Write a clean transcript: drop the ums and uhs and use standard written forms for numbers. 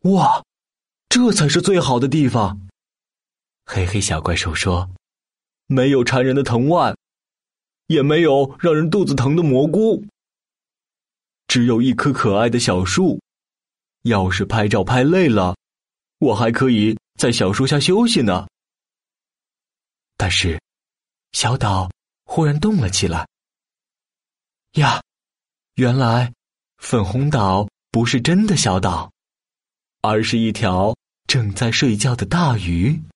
哇，这才是最好的地方。黑黑小怪兽说，没有缠人的藤蔓，也没有让人肚子疼的蘑菇，只有一棵可爱的小树。要是拍照拍累了，我还可以在小树下休息呢。但是小岛忽然动了起来。呀，原来粉红岛不是真的小岛，而是一条正在睡觉的大鱼。